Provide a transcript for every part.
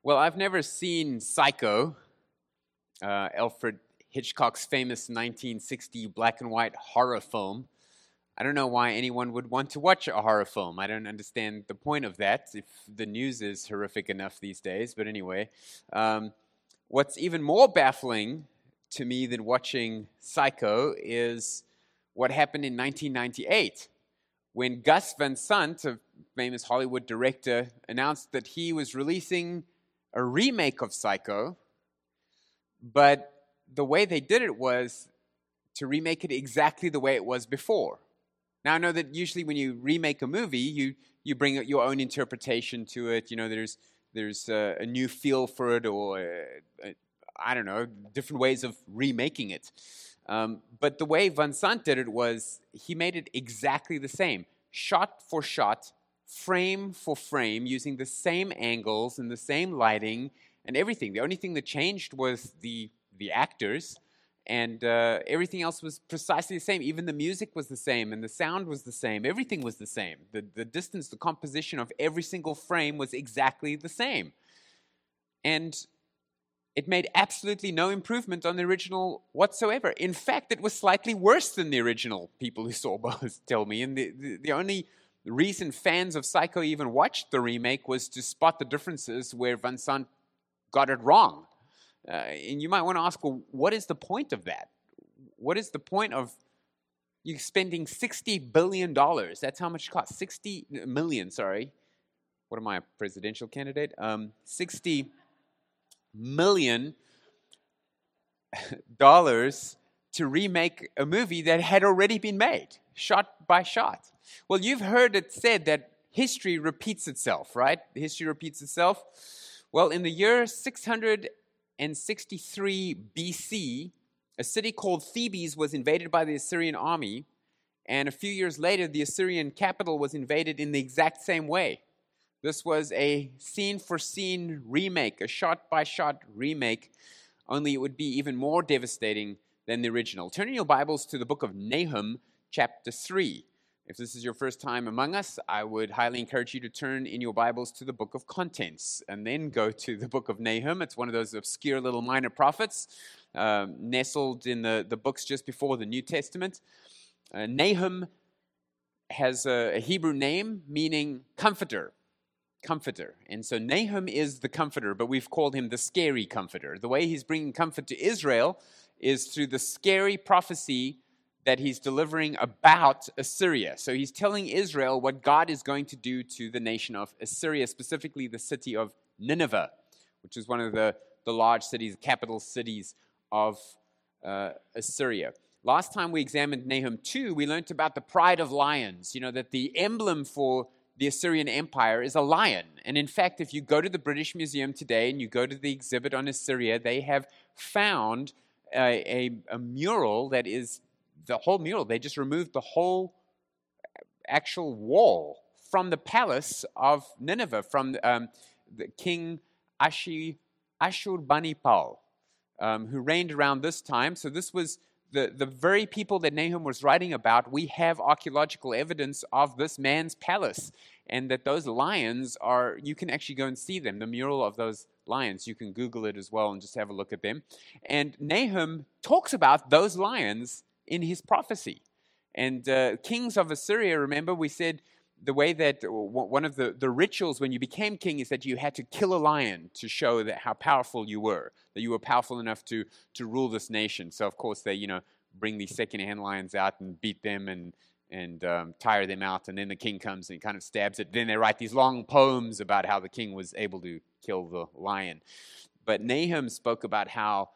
Well, I've never seen Psycho, Alfred Hitchcock's famous 1960 black and white horror film. I don't know why anyone would want to watch a horror film. I don't understand the point of that if the news is horrific enough these days. But anyway, what's even more baffling to me than watching Psycho is what happened in 1998 when Gus Van Sant, a famous Hollywood director, announced that he was releasing a remake of Psycho, but the way they did it was to remake it exactly the way it was before. Now, I know that usually when you remake a movie, you bring your own interpretation to it. You know, there's a new feel for it, or I don't know, different ways of remaking it. But the way Van Sant did it was he made it exactly the same, shot for shot, frame for frame, using the same angles and the same lighting and everything. The only thing that changed was the actors, and everything else was precisely the same. Even the music was the same, and the sound was the same. Everything was the same. The distance, the composition of every single frame was exactly the same. And it made absolutely no improvement on the original whatsoever. In fact, it was slightly worse than the original, people who saw both tell me. And the only reason fans of Psycho even watched the remake was to spot the differences where Van Sant got it wrong. And you might want to ask, well, what is the point of that? What is the point of you spending $60 billion? That's how much it costs. 60 million, sorry. What am I, a presidential candidate? $60 million to remake a movie that had already been made, shot by shot. Well, you've heard it said that history repeats itself, right? History repeats itself. Well, in the year 663 BC, a city called Thebes was invaded by the Assyrian army, and a few years later, the Assyrian capital was invaded in the exact same way. This was a scene-for-scene remake, a shot-by-shot remake, only it would be even more devastating than the original. Turn in your Bibles to the book of Nahum, chapter 3. If this is your first time among us, I would highly encourage you to turn in your Bibles to the book of Contents and then go to the book of Nahum. It's one of those obscure little minor prophets nestled in the books just before the New Testament. Nahum has a Hebrew name meaning comforter. Comforter. And so Nahum is the comforter, but we've called him the scary comforter. The way he's bringing comfort to Israel is through the scary prophecy that he's delivering about Assyria. So he's telling Israel what God is going to do to the nation of Assyria, specifically the city of Nineveh, which is one of the large cities, capital cities of Assyria. Last time we examined Nahum 2, we learned about the pride of lions. You know, that the emblem for the Assyrian Empire is a lion. And in fact, if you go to the British Museum today and you go to the exhibit on Assyria, they have found a mural that is the whole mural. They just removed the whole actual wall from the palace of Nineveh, from the King Ashurbanipal, who reigned around this time. So this was the very people that Nahum was writing about. We have archaeological evidence of this man's palace, and that those lions are, you can actually go and see them, the mural of those lions. You can Google it as well and just have a look at them. And Nahum talks about those lions in his prophecy. And kings of Assyria, remember we said the way that one of the rituals when you became king is that you had to kill a lion to show that how powerful you were, that you were powerful enough to rule this nation. So of course they, bring these second-hand lions out and beat them and tire them out, and then the king comes and kind of stabs it. Then they write these long poems about how the king was able to kill the lion. But Nahum spoke about how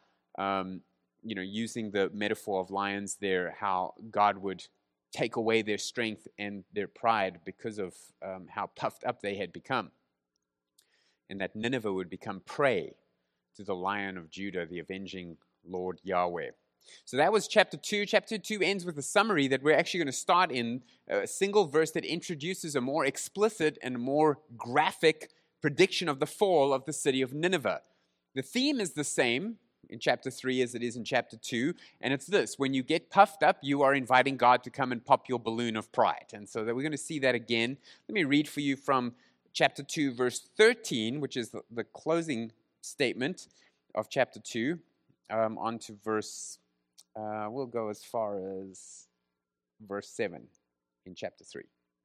using the metaphor of lions there, how God would take away their strength and their pride because of how puffed up they had become. And that Nineveh would become prey to the Lion of Judah, the avenging Lord Yahweh. So that was chapter 2. Chapter 2 ends with a summary that we're actually going to start in a single verse that introduces a more explicit and more graphic prediction of the fall of the city of Nineveh. The theme is the same in chapter 3 as it is in chapter 2, and it's this: when you get puffed up, you are inviting God to come and pop your balloon of pride. And so that we're going to see that again. Let me read for you from chapter 2, verse 13, which is the closing statement of chapter 2, on to verse, we'll go as far as verse 7 in chapter 3.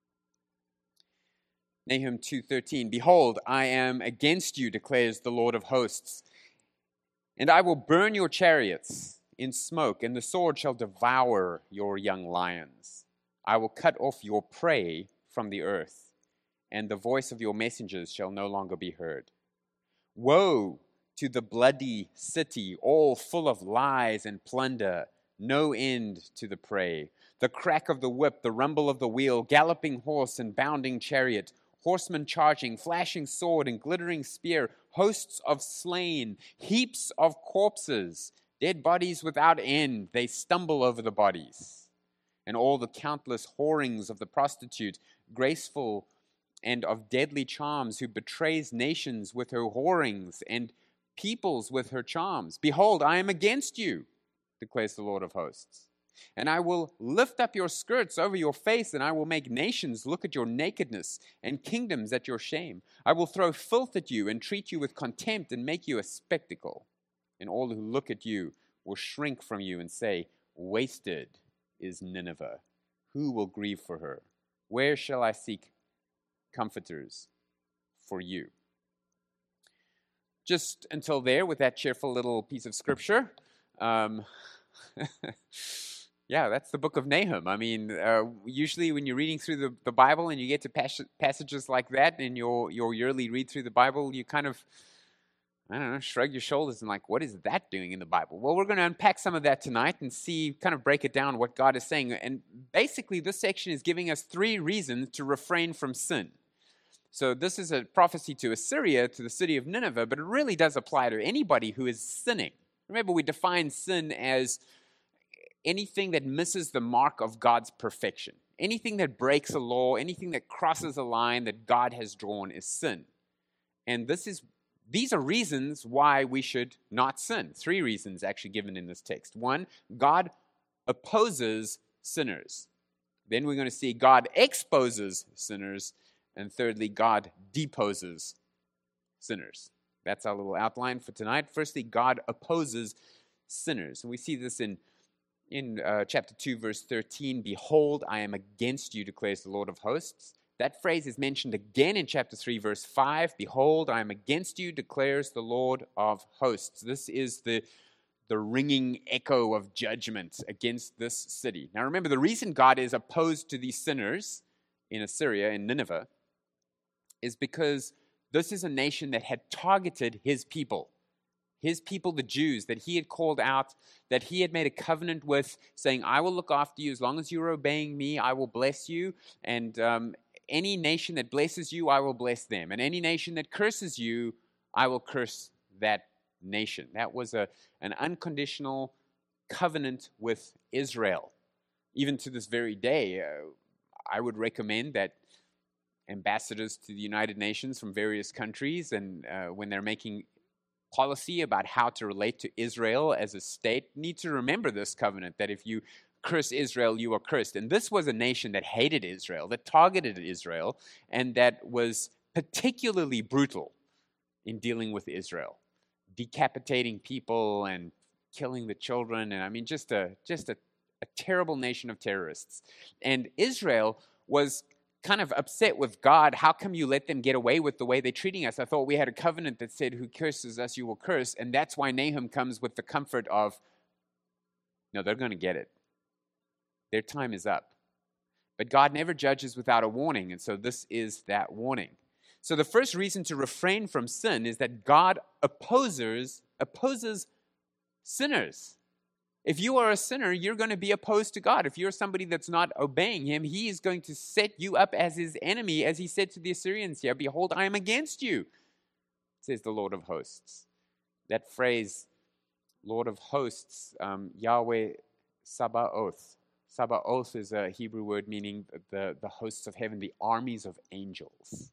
Nahum 2:13, "Behold, I am against you, declares the Lord of hosts, and I will burn your chariots in smoke, and the sword shall devour your young lions. I will cut off your prey from the earth, and the voice of your messengers shall no longer be heard. Woe to the bloody city, all full of lies and plunder, no end to the prey. The crack of the whip, the rumble of the wheel, galloping horse and bounding chariot, horsemen charging, flashing sword and glittering spear, hosts of slain, heaps of corpses, dead bodies without end. They stumble over the bodies. And all the countless whorings of the prostitute, graceful and of deadly charms, who betrays nations with her whorings and peoples with her charms. Behold, I am against you, declares the Lord of hosts. And I will lift up your skirts over your face, and I will make nations look at your nakedness, and kingdoms at your shame. I will throw filth at you, and treat you with contempt, and make you a spectacle. And all who look at you will shrink from you and say, wasted is Nineveh. Who will grieve for her? Where shall I seek comforters for you?" Just until there, with that cheerful little piece of scripture, yeah, that's the book of Nahum. I mean, usually when you're reading through the Bible and you get to passages like that in your yearly read through the Bible, you kind of, I don't know, shrug your shoulders and like, what is that doing in the Bible? Well, we're going to unpack some of that tonight and see, kind of break it down what God is saying. And basically, this section is giving us 3 reasons to refrain from sin. So this is a prophecy to Assyria, to the city of Nineveh, but it really does apply to anybody who is sinning. Remember, we define sin as anything that misses the mark of God's perfection. Anything that breaks a law, anything that crosses a line that God has drawn is sin. And these are reasons why we should not sin. 3 reasons actually given in this text. 1, God opposes sinners. Then we're going to see God exposes sinners. And thirdly, God deposes sinners. That's our little outline for tonight. Firstly, God opposes sinners. And we see this in chapter 2, verse 13. "Behold, I am against you, declares the Lord of hosts." That phrase is mentioned again in chapter 3, verse 5. "Behold, I am against you, declares the Lord of hosts." This is the ringing echo of judgment against this city. Now remember, the reason God is opposed to these sinners in Assyria, in Nineveh, is because this is a nation that had targeted his people, the Jews, that he had called out, that he had made a covenant with, saying, "I will look after you as long as you're obeying me, I will bless you, and any nation that blesses you, I will bless them, and any nation that curses you, I will curse that nation." That was an unconditional covenant with Israel. Even to this very day, I would recommend that ambassadors to the United Nations from various countries, and when they're making policy about how to relate to Israel as a state, need to remember this covenant, that if you curse Israel, you are cursed. And this was a nation that hated Israel, that targeted Israel, and that was particularly brutal in dealing with Israel, decapitating people and killing the children, and I mean, just a terrible nation of terrorists. And Israel was kind of upset with God. How come you let them get away with the way they're treating us? I thought we had a covenant that said, who curses us, you will curse. And that's why Nahum comes with the comfort of, no, they're going to get it. Their time is up. But God never judges without a warning, and so this is that warning. So the first reason to refrain from sin is that God opposes sinners. If you are a sinner, you're going to be opposed to God. If you're somebody that's not obeying him, he is going to set you up as his enemy, as he said to the Assyrians here, "Behold, I am against you," says the Lord of hosts. That phrase, Lord of hosts, Yahweh Sabaoth. Sabaoth is a Hebrew word meaning the hosts of heaven, the armies of angels.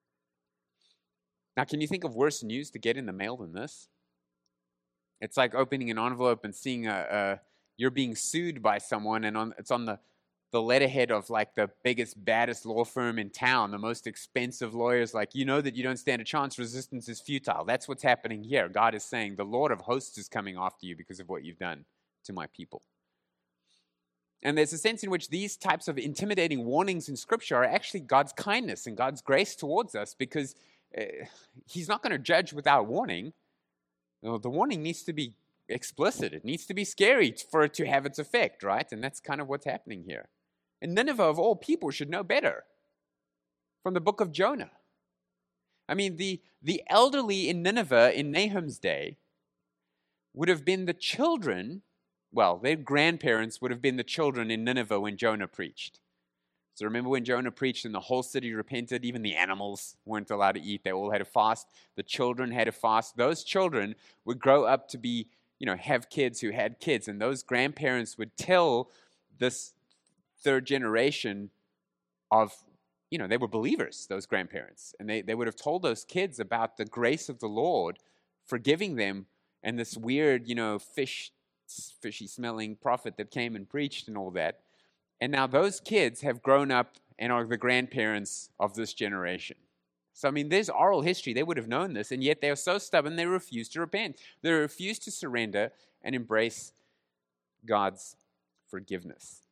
Now, can you think of worse news to get in the mail than this? It's like opening an envelope and seeing you're being sued by someone, and it's on the the letterhead of like the biggest, baddest law firm in town, the most expensive lawyers, like, you know that you don't stand a chance, resistance is futile. That's what's happening here. God is saying, the Lord of hosts is coming after you because of what you've done to my people. And there's a sense in which these types of intimidating warnings in Scripture are actually God's kindness and God's grace towards us, because He's not going to judge without warning. The warning needs to be explicit. It needs to be scary for it to have its effect, right? And that's kind of what's happening here. And Nineveh, of all people, should know better. From the book of Jonah. I mean, the elderly in Nineveh in Nahum's day would have been the children, well, their grandparents would have been the children in Nineveh when Jonah preached. So remember when Jonah preached and the whole city repented, even the animals weren't allowed to eat. They all had to fast. The children had to fast. Those children would grow up to be, have kids who had kids. And those grandparents would tell this third generation of, they were believers, those grandparents. And they would have told those kids about the grace of the Lord forgiving them, and this weird, fishy smelling prophet that came and preached and all that. And now those kids have grown up and are the grandparents of this generation. So, I mean, there's oral history. They would have known this, and yet they are so stubborn they refuse to repent. They refuse to surrender and embrace God's forgiveness.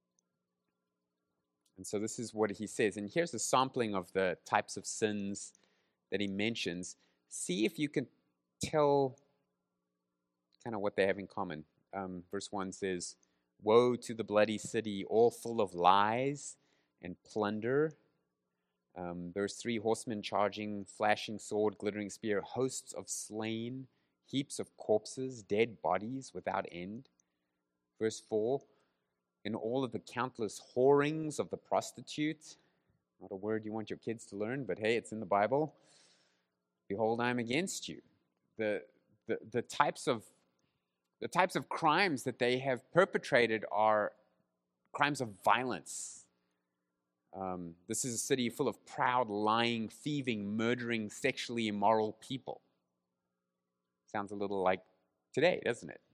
And so this is what he says. And here's a sampling of the types of sins that he mentions. See if you can tell kind of what they have in common. Verse 1 says, "Woe to the bloody city, all full of lies and plunder." There's 3 horsemen charging, flashing sword, glittering spear, hosts of slain, heaps of corpses, dead bodies without end. Verse 4, "In all of the countless whorings of the prostitute." Not a word you want your kids to learn, but hey, it's in the Bible. "Behold, I am against you." The types of crimes that they have perpetrated are crimes of violence. This is a city full of proud, lying, thieving, murdering, sexually immoral people. Sounds a little like today, doesn't it?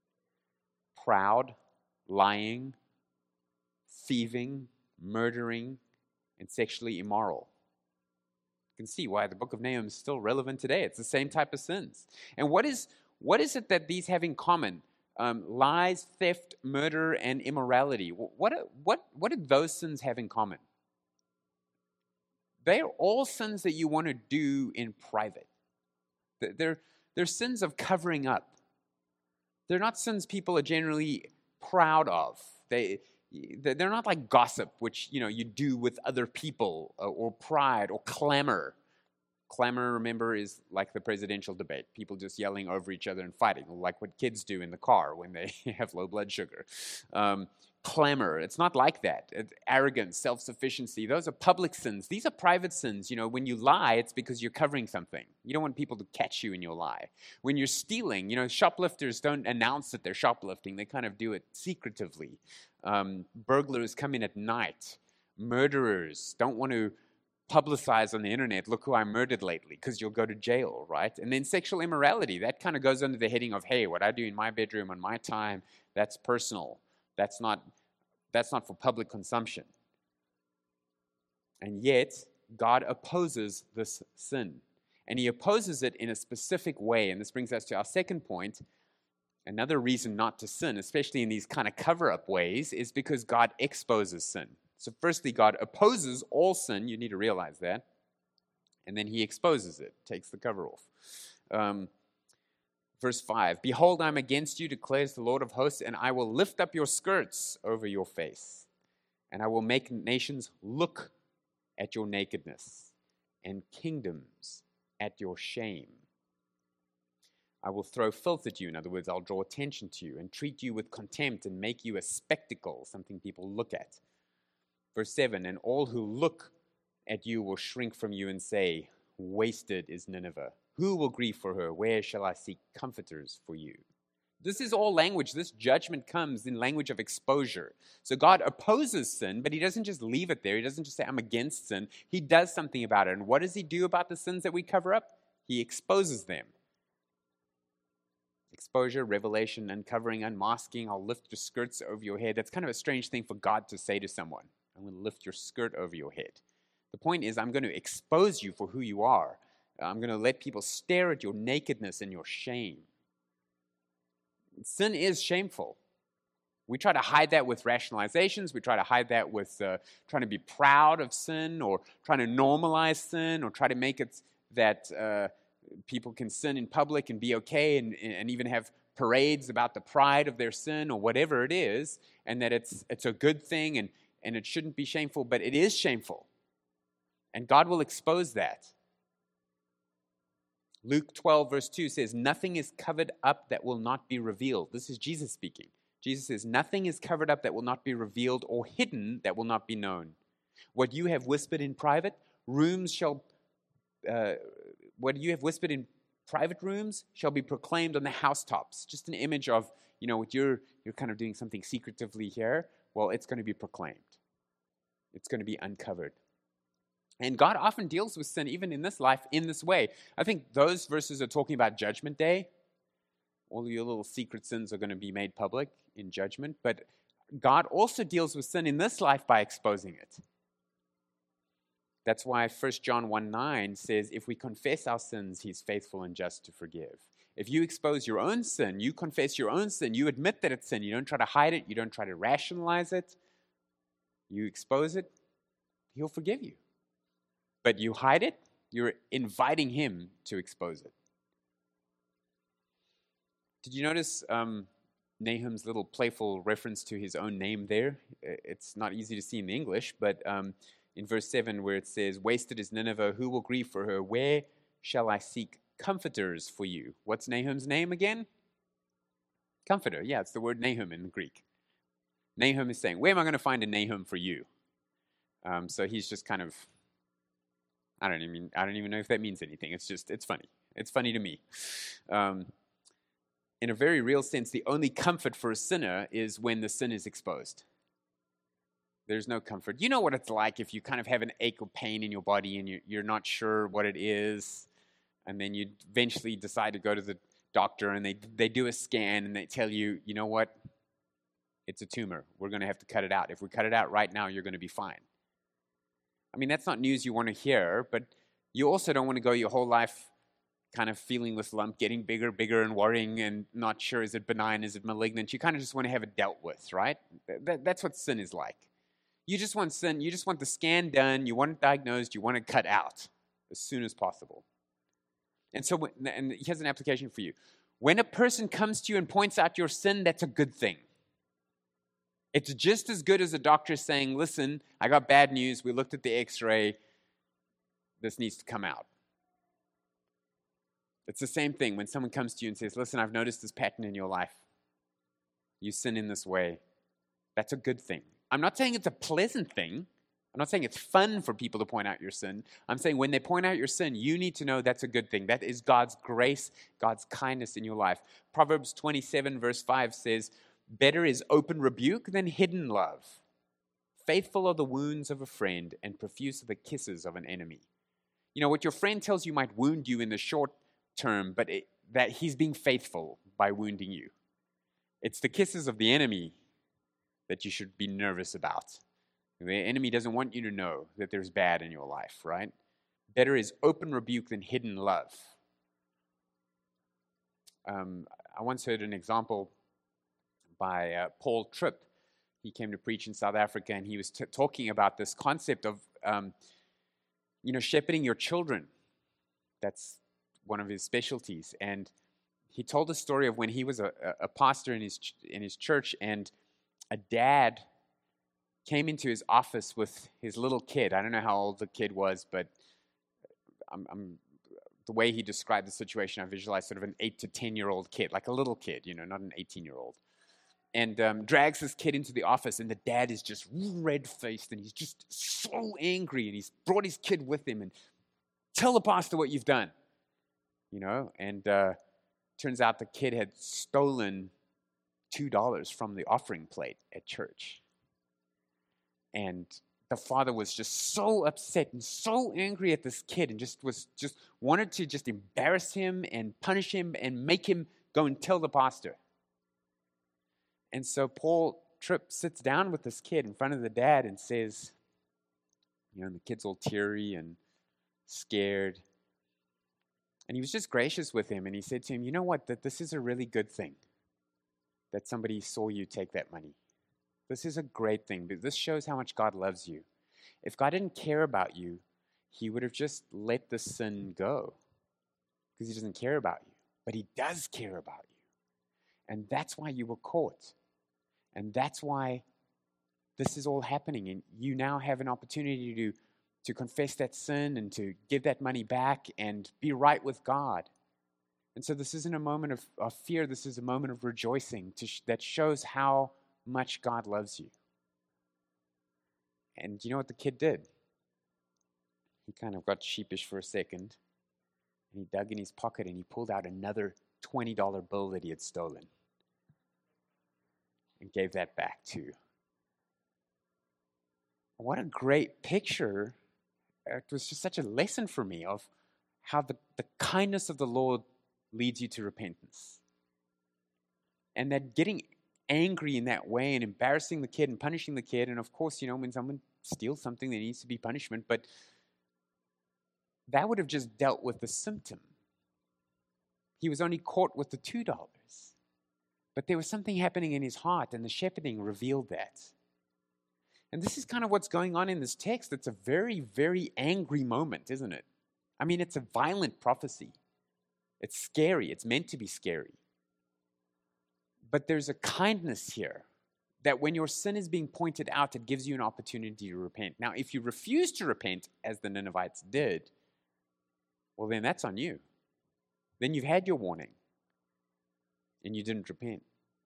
Proud, lying, thieving, murdering, and sexually immoral. You can see why the book of Nahum is still relevant today. It's the same type of sins. And what is it that these have in common? Lies, theft, murder, and immorality. What do those sins have in common? They are all sins that you want to do in private. They're sins of covering up. They're not sins people are generally proud of. They're not like gossip, which you do with other people, or pride, or clamor. Clamor, remember, is like the presidential debate. People just yelling over each other and fighting, like what kids do in the car when they have low blood sugar. Clamor, it's not like that. Arrogance, self-sufficiency, those are public sins. These are private sins. When you lie, it's because you're covering something. You don't want people to catch you in your lie. When you're stealing, shoplifters don't announce that they're shoplifting. They kind of do it secretively. Burglars come in at night. Murderers don't want to publicize on the internet, "Look who I murdered lately," because you'll go to jail, right? And then sexual immorality, that kind of goes under the heading of, hey, what I do in my bedroom on my time, that's personal. That's not for public consumption. And yet, God opposes this sin. And he opposes it in a specific way. And this brings us to our second point. Another reason not to sin, especially in these kind of cover-up ways, is because God exposes sin. So firstly, God opposes all sin. You need to realize that. And then he exposes it, takes the cover off. Verse 5, "Behold, I am against you, declares the Lord of hosts, and I will lift up your skirts over your face, and I will make nations look at your nakedness, and kingdoms at your shame. I will throw filth at you." In other words, I'll draw attention to you and treat you with contempt and make you a spectacle, something people look at. Verse 7, "And all who look at you will shrink from you and say, 'Wasted is Nineveh. Who will grieve for her? Where shall I seek comforters for you?'" This is all language. This judgment comes in language of exposure. So God opposes sin, but he doesn't just leave it there. He doesn't just say, "I'm against sin." He does something about it. And what does he do about the sins that we cover up? He exposes them. Exposure, revelation, uncovering, unmasking. I'll lift your skirts over your head. That's kind of a strange thing for God to say to someone. I'm going to lift your skirt over your head. The point is, I'm going to expose you for who you are. I'm going to let people stare at your nakedness and your shame. Sin is shameful. We try to hide that with rationalizations. We try to hide that with trying to be proud of sin, or trying to normalize sin, or try to make it that people can sin in public and be okay, and even have parades about the pride of their sin, or whatever it is, and that it's a good thing, and it shouldn't be shameful, but it is shameful. And God will expose that. Luke 12 verse 2 says, nothing is covered up that will not be revealed. This is Jesus speaking. Jesus says, nothing is covered up that will not be revealed, or hidden that will not be known. What you have whispered in private rooms shall be proclaimed on the housetops. Just an image of, what you're kind of doing something secretively here. Well, it's going to be proclaimed. It's going to be uncovered. And God often deals with sin, even in this life, in this way. I think those verses are talking about Judgment Day. All your little secret sins are going to be made public in judgment. But God also deals with sin in this life by exposing it. That's why 1 John 1:9 says, if we confess our sins, he's faithful and just to forgive. If you expose your own sin, you confess your own sin, you admit that it's sin, you don't try to hide it, you don't try to rationalize it, you expose it, he'll forgive you. But you hide it, you're inviting him to expose it. Did you notice Nahum's little playful reference to his own name there? It's not easy to see in the English, but in verse 7 where it says, wasted is Nineveh, who will grieve for her? Where shall I seek comforters for you? What's Nahum's name again? Comforter. Yeah, it's the word Nahum in the Greek. Nahum is saying, where am I going to find a Nahum for you? So he's just kind of, I don't even know if that means anything. It's funny. It's funny to me. In a very real sense, the only comfort for a sinner is when the sin is exposed. There's no comfort. You know what it's like if you kind of have an ache or pain in your body and you're not sure what it is, and then you eventually decide to go to the doctor and they do a scan and they tell you, you know what? It's a tumor. We're going to have to cut it out. If we cut it out right now, you're going to be fine. I mean, that's not news you want to hear, but you also don't want to go your whole life kind of feeling this lump getting bigger, and worrying and not sure, is it benign, is it malignant? You kind of just want to have it dealt with, right? That's what sin is like. You just want sin, you just want the scan done, you want it diagnosed, you want it cut out as soon as possible. And so, and here's an application for you. When a person comes to you and points out your sin, that's a good thing. It's just as good as a doctor saying, listen, I got bad news, we looked at the x-ray, this needs to come out. It's the same thing when someone comes to you and says, listen, I've noticed this pattern in your life. You sin in this way. That's a good thing. I'm not saying it's a pleasant thing. I'm not saying it's fun for people to point out your sin. I'm saying when they point out your sin, you need to know that's a good thing. That is God's grace, God's kindness in your life. Proverbs 27 verse 5 says, better is open rebuke than hidden love. Faithful are the wounds of a friend, and profuse are the kisses of an enemy. You know, what your friend tells you might wound you in the short term, but that he's being faithful by wounding you. It's the kisses of the enemy that you should be nervous about. The enemy doesn't want you to know that there's bad in your life, right? Better is open rebuke than hidden love. I once heard an example by Paul Tripp. He came to preach in South Africa, and he was talking about this concept of, shepherding your children. That's one of his specialties. And he told a story of when he was a pastor in his church, and a dad came into his office with his little kid. I don't know how old the kid was, but the way he described the situation, I visualized sort of an 8 to 10-year-old kid, like a little kid, not an 18-year-old. And drags this kid into the office, and the dad is just red-faced, and he's just so angry, and he's brought his kid with him, and tell the pastor what you've done, and turns out the kid had stolen $2 from the offering plate at church. And the father was just so upset and so angry at this kid, and just wanted to just embarrass him and punish him and make him Go and tell the pastor. And so Paul Tripp sits down with this kid in front of the dad and says, and the kid's all teary and scared. And he was just gracious with him. And he said to him, you know what, that this is a really good thing that somebody saw you take that money. This is a great thing. But this shows how much God loves you. If God didn't care about you, he would have just let the sin go because he doesn't care about you. But he does care about you. And that's why you were caught. And that's why this is all happening. And you now have an opportunity to confess that sin and to give that money back and be right with God. And so this isn't a moment of fear. This is a moment of rejoicing that shows how much God loves you. And you know what the kid did? He kind of got sheepish for a second. And he dug in his pocket and he pulled out another $20 bill that he had stolen. And gave that back too. What a great picture. It was just such a lesson for me of how the kindness of the Lord leads you to repentance. And that getting angry in that way and embarrassing the kid and punishing the kid, and of course, when someone steals something, there needs to be punishment, but that would have just dealt with the symptom. He was only caught with the $2. But there was something happening in his heart, and the shepherding revealed that. And this is kind of what's going on in this text. It's a very, very angry moment, isn't it? I mean, it's a violent prophecy. It's scary. It's meant to be scary. But there's a kindness here that when your sin is being pointed out, it gives you an opportunity to repent. Now, if you refuse to repent, as the Ninevites did, well, then that's on you. Then you've had your warning, and you didn't repent.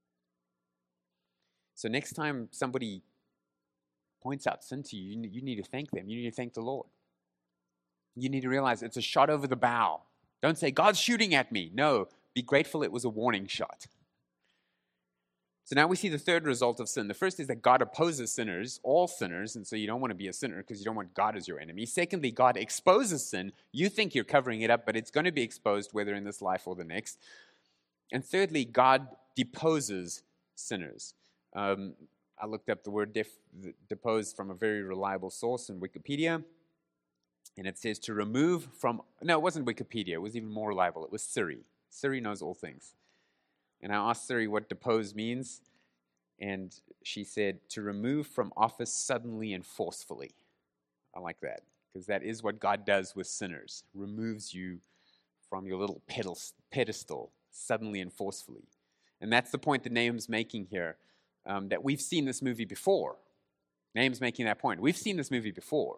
So next time somebody points out sin to you, you need to thank them. You need to thank the Lord. You need to realize it's a shot over the bow. Don't say, God's shooting at me. No, be grateful it was a warning shot. So now we see the third result of sin. The first is that God opposes sinners, all sinners, and so you don't want to be a sinner because you don't want God as your enemy. Secondly, God exposes sin. You think you're covering it up, but it's going to be exposed whether in this life or the next. And thirdly, God deposes sinners. I looked up the word depose from a very reliable source in Wikipedia, and it says to remove from, no, it wasn't Wikipedia, it was even more reliable, it was Siri. Siri knows all things. And I asked Siri what depose means, and she said to remove from office suddenly and forcefully. I like that, because that is what God does with sinners, removes you from your little pedestal suddenly and forcefully. And that's the point that Nahum's making here, that we've seen this movie before. Nahum's making that point. We've seen this movie before.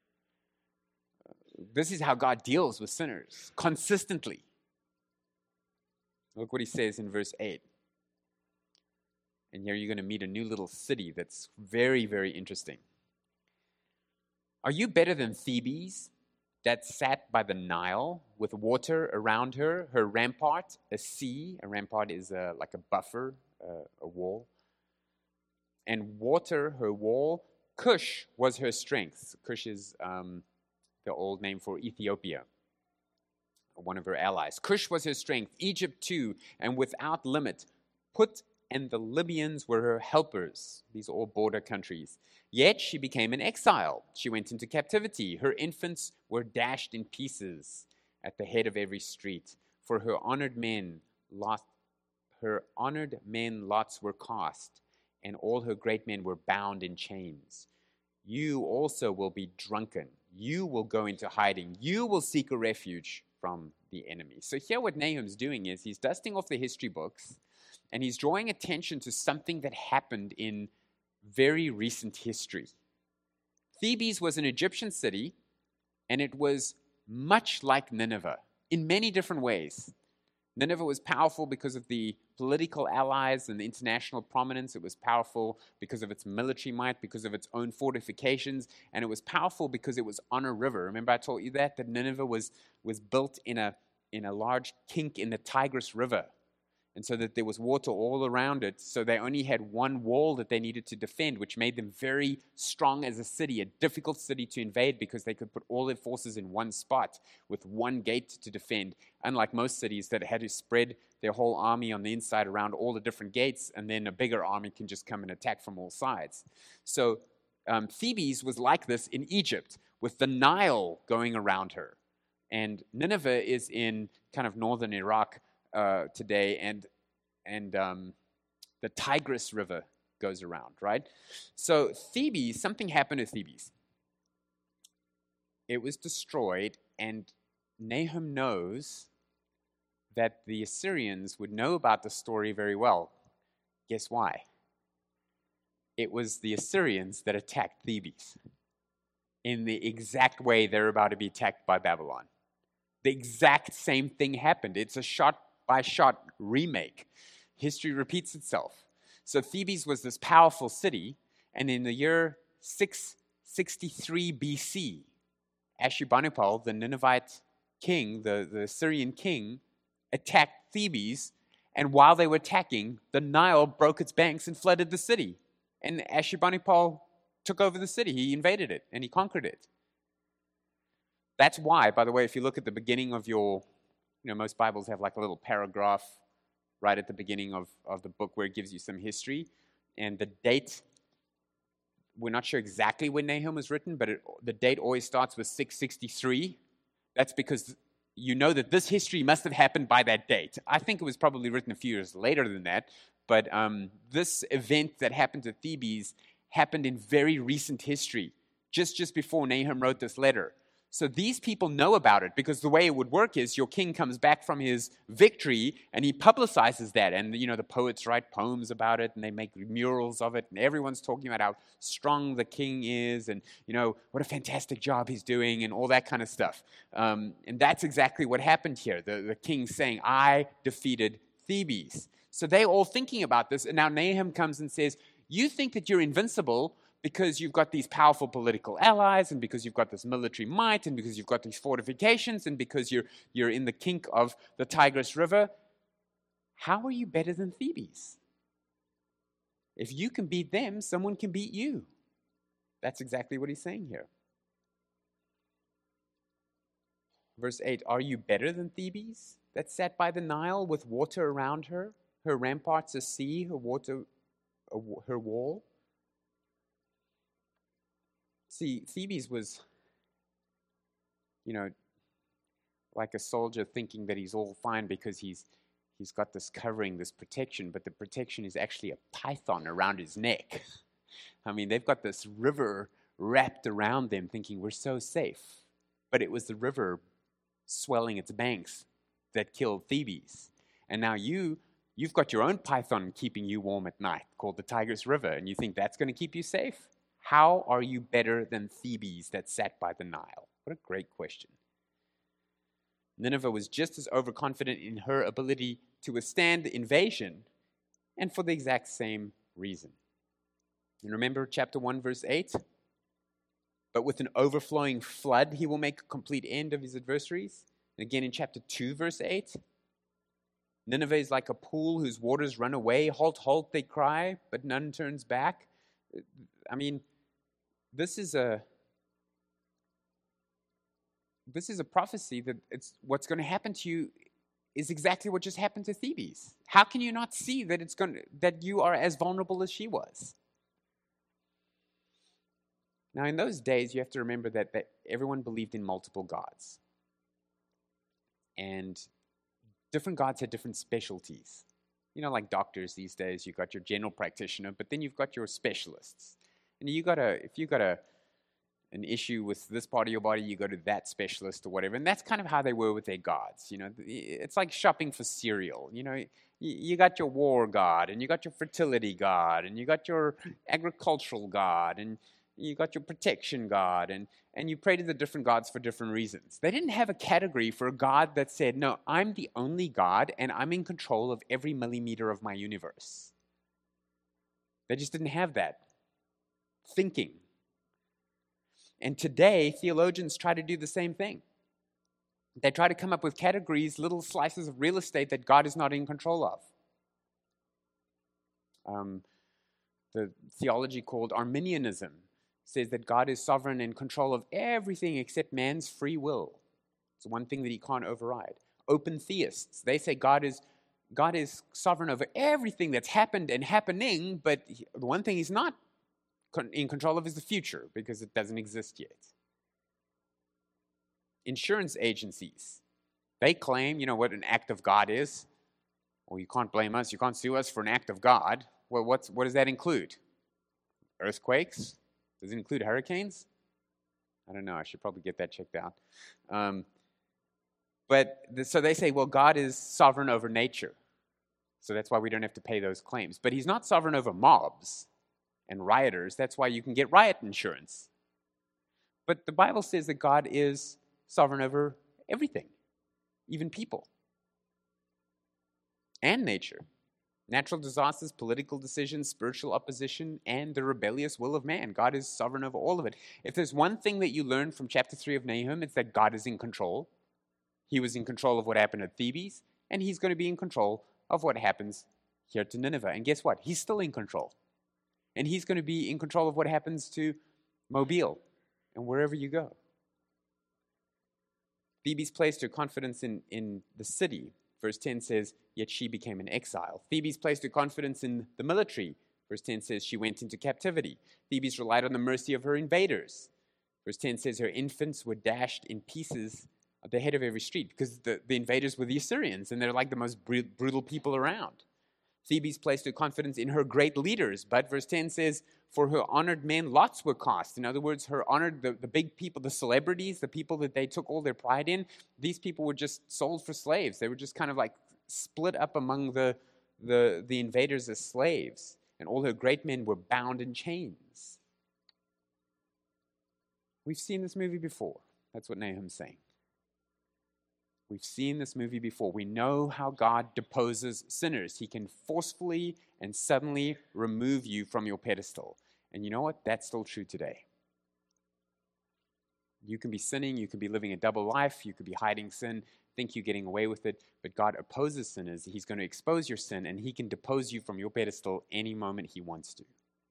This is how God deals with sinners, consistently. Look what he says in verse 8. And here you're going to meet a new little city that's very, very interesting. Are you better than Thebes, that sat by the Nile with water around her, her rampart, a sea? A rampart is like a buffer, a wall. And water, her wall. Cush was her strength. Cush is the old name for Ethiopia, one of her allies. Cush was her strength, Egypt too, and without limit. Put and the Libyans were her helpers. These are all border countries. Yet she became an exile. She went into captivity. Her infants were dashed in pieces at the head of every street. For her honored men lots were cast, and all her great men were bound in chains. You also will be drunken. You will go into hiding. You will seek a refuge from the enemy. So here what Nahum's doing is he's dusting off the history books and he's drawing attention to something that happened in very recent history. Thebes was an Egyptian city, and it was much like Nineveh in many different ways. Nineveh was powerful because of the political allies and the international prominence. It was powerful because of its military might, because of its own fortifications, and it was powerful because it was on a river. Remember I told you that Nineveh was built in a large kink in the Tigris River. and so that there was water all around it. So they only had one wall that they needed to defend, which made them very strong as a city, a difficult city to invade because they could put all their forces in one spot with one gate to defend, unlike most cities that had to spread their whole army on the inside around all the different gates, and then a bigger army can just come and attack from all sides. So Thebes was like this in Egypt, with the Nile going around her. And Nineveh is in kind of northern Iraq today, and the Tigris River goes around, right? So Thebes, something happened to Thebes. It was destroyed, and Nahum knows that the Assyrians would know about the story very well. Guess why? It was the Assyrians that attacked Thebes in the exact way they're about to be attacked by Babylon. The exact same thing happened. It's a shot-by-shot remake. History repeats itself. So Thebes was this powerful city, and in the year 663 BC, Ashurbanipal, the Ninevite king, the Assyrian king, attacked Thebes, and while they were attacking, the Nile broke its banks and flooded the city. And Ashurbanipal took over the city. He invaded it, and he conquered it. That's why, by the way, if you look at the beginning of your, most Bibles have like a little paragraph right at the beginning of the book where it gives you some history. And the date, we're not sure exactly when Nahum was written, but the date always starts with 663. That's because you know that this history must have happened by that date. I think it was probably written a few years later than that, but this event that happened to Thebes happened in very recent history, just before Nahum wrote this letter. So these people know about it because the way it would work is your king comes back from his victory and he publicizes that. And, the poets write poems about it and they make murals of it. And everyone's talking about how strong the king is and, what a fantastic job he's doing and all that kind of stuff. And that's exactly what happened here. The king saying, I defeated Thebes. So they're all thinking about this. And now Nahum comes and says, you think that you're invincible because you've got these powerful political allies, and because you've got this military might, and because you've got these fortifications, and because you're in the kink of the Tigris River. How are you better than Thebes? If you can beat them, someone can beat you. That's exactly what he's saying here. Verse 8, are you better than Thebes, that sat by the Nile with water around her, her ramparts a sea, her wall? See, Thebes was, like a soldier thinking that he's all fine because he's got this covering, this protection, but the protection is actually a python around his neck. I mean, they've got this river wrapped around them thinking we're so safe. But it was the river swelling its banks that killed Thebes. And now you've got your own python keeping you warm at night called the Tigris River, and you think that's going to keep you safe? How are you better than Thebes that sat by the Nile? What a great question. Nineveh was just as overconfident in her ability to withstand the invasion, and for the exact same reason. And remember chapter 1, verse 8? But with an overflowing flood, he will make a complete end of his adversaries. And again in chapter 2, verse 8. Nineveh is like a pool whose waters run away. Halt, halt, they cry, but none turns back. I mean, this is a prophecy that what's going to happen to you is exactly what just happened to Thebes. How can you not see that you are as vulnerable as she was? Now, in those days, you have to remember that everyone believed in multiple gods. And different gods had different specialties. Like doctors these days, you've got your general practitioner, but then you've got your specialists. And if you got an issue with this part of your body, you go to that specialist or whatever. And that's kind of how they were with their gods. It's like shopping for cereal. You got your war god, and you got your fertility god, and you got your agricultural god, and you got your protection god, and you pray to the different gods for different reasons. They didn't have a category for a god that said, no, I'm the only god, and I'm in control of every millimeter of my universe. They just didn't have that thinking. And today, theologians try to do the same thing. They try to come up with categories, little slices of real estate that God is not in control of. The theology called Arminianism says that God is sovereign and control of everything except man's free will. It's one thing that he can't override. Open theists, they say God is sovereign over everything that's happened and happening, but the one thing he's not in control of is the future because it doesn't exist yet. Insurance agencies, they claim, you know what an act of God is? Well, you can't blame us. You can't sue us for an act of God. Well, what does that include? Earthquakes? Does it include hurricanes? I don't know. I should probably get that checked out. So they say, well, God is sovereign over nature. So that's why we don't have to pay those claims. But he's not sovereign over mobs and rioters. That's why you can get riot insurance. But the Bible says that God is sovereign over everything, even people and nature. Natural disasters, political decisions, spiritual opposition, and the rebellious will of man. God is sovereign over all of it. If there's one thing that you learn from chapter 3 of Nahum, it's that God is in control. He was in control of what happened at Thebes, and he's going to be in control of what happens here to Nineveh. And guess what? He's still in control. And he's going to be in control of what happens to Mobile and wherever you go. Thebes placed her confidence in the city. Verse 10 says, yet she became an exile. Thebes placed her confidence in the military. Verse 10 says she went into captivity. Thebes relied on the mercy of her invaders. Verse 10 says her infants were dashed in pieces at the head of every street because the invaders were the Assyrians, and they're like the most brutal people around. Thebes placed her confidence in her great leaders, but verse 10 says, for her honored men, lots were cast. In other words, her honored, the big people, the celebrities, the people that they took all their pride in, these people were just sold for slaves. They were just kind of like split up among the invaders as slaves. And all her great men were bound in chains. We've seen this movie before. That's what Nahum's saying. We've seen this movie before. We know how God deposes sinners. He can forcefully and suddenly remove you from your pedestal. And you know what? That's still true today. You can be sinning. You can be living a double life. You could be hiding sin, think you're getting away with it. But God opposes sinners. He's going to expose your sin, and he can depose you from your pedestal any moment he wants to.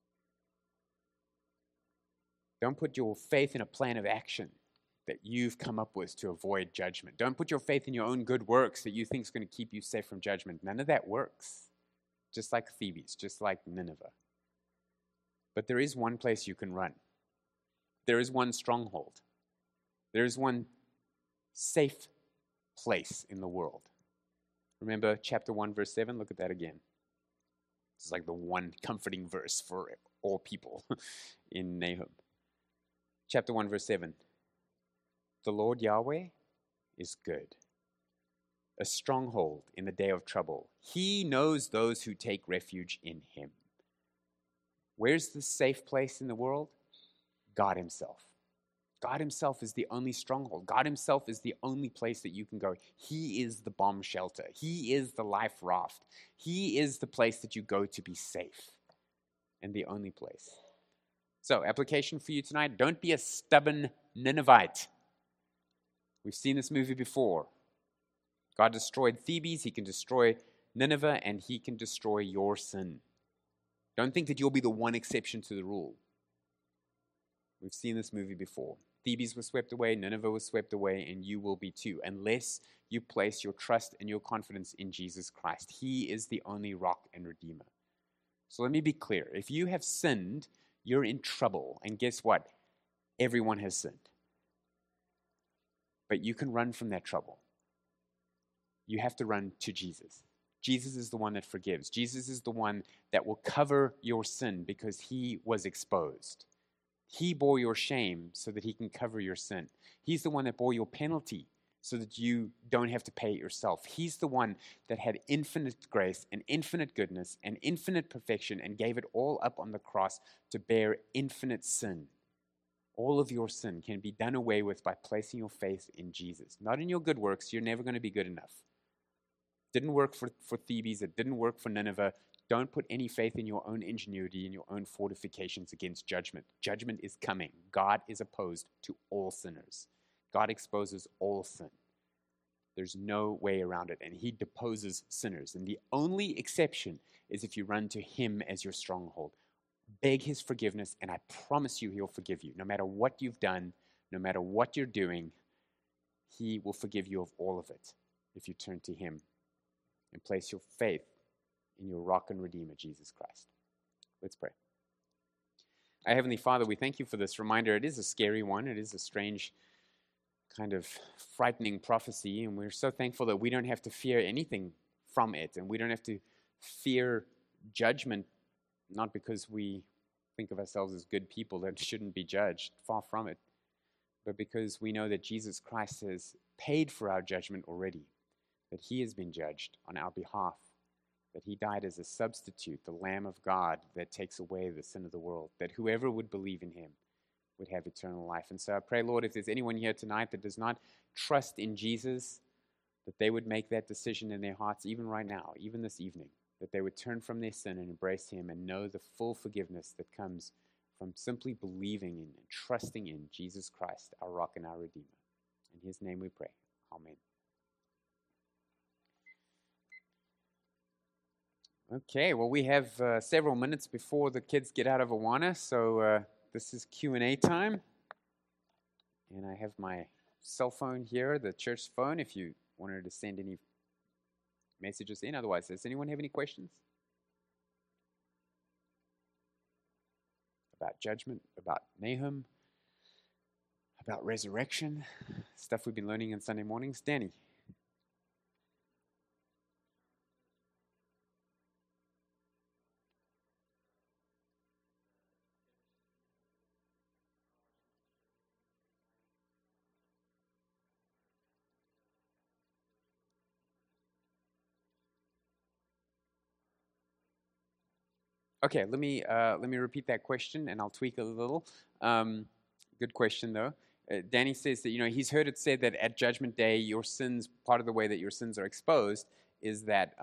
Don't put your faith in a plan of action that you've come up with to avoid judgment. Don't put your faith in your own good works that you think is going to keep you safe from judgment. None of that works. Just like Thebes, just like Nineveh. But there is one place you can run. There is one stronghold. There is one safe place in the world. Remember chapter 1, verse 7? Look at that again. It's like the one comforting verse for all people in Nahum. Chapter 1, verse 7. The Lord Yahweh is good, a stronghold in the day of trouble. He knows those who take refuge in him. Where's the safe place in the world? God himself. God himself is the only stronghold. God himself is the only place that you can go. He is the bomb shelter. He is the life raft. He is the place that you go to be safe, and the only place. So, application for you tonight, don't be a stubborn Ninevite. We've seen this movie before. God destroyed Thebes, he can destroy Nineveh, and he can destroy your sin. Don't think that you'll be the one exception to the rule. We've seen this movie before. Thebes was swept away, Nineveh was swept away, and you will be too, unless you place your trust and your confidence in Jesus Christ. He is the only rock and redeemer. So let me be clear. If you have sinned, you're in trouble. And guess what? Everyone has sinned. But you can run from that trouble. You have to run to Jesus. Jesus is the one that forgives. Jesus is the one that will cover your sin because he was exposed. He bore your shame so that he can cover your sin. He's the one that bore your penalty so that you don't have to pay it yourself. He's the one that had infinite grace and infinite goodness and infinite perfection and gave it all up on the cross to bear infinite sin. All of your sin can be done away with by placing your faith in Jesus. Not in your good works. You're never going to be good enough. It didn't work for Thebes. It didn't work for Nineveh. Don't put any faith in your own ingenuity and your own fortifications against judgment. Judgment is coming. God is opposed to all sinners. God exposes all sin. There's no way around it. And he deposes sinners. And the only exception is if you run to him as your stronghold. Beg his forgiveness, and I promise you he'll forgive you. No matter what you've done, no matter what you're doing, he will forgive you of all of it if you turn to him and place your faith in your rock and redeemer, Jesus Christ. Let's pray. Our Heavenly Father, we thank you for this reminder. It is a scary one. It is a strange, kind of frightening prophecy, and we're so thankful that we don't have to fear anything from it, and we don't have to fear judgment, not because we think of ourselves as good people that shouldn't be judged, far from it, but because we know that Jesus Christ has paid for our judgment already, that he has been judged on our behalf, that he died as a substitute, the Lamb of God that takes away the sin of the world, that whoever would believe in him would have eternal life. And so I pray, Lord, if there's anyone here tonight that does not trust in Jesus, that they would make that decision in their hearts, even right now, even this evening, that they would turn from their sin and embrace him and know the full forgiveness that comes from simply believing in and trusting in Jesus Christ, our rock and our redeemer. In his name we pray. Amen. Okay, well, we have several minutes before the kids get out of Awana, so this is Q&A time. And I have my cell phone here, the church phone, if you wanted to send any messages in. Otherwise, does anyone have any questions? About judgment, about Nahum, about resurrection, stuff we've been learning in Sunday mornings. Danny. Okay, let me repeat that question, and I'll tweak it a little. Good question, though. Danny says that he's heard it said that at Judgment Day, your sins, part of the way that your sins are exposed is that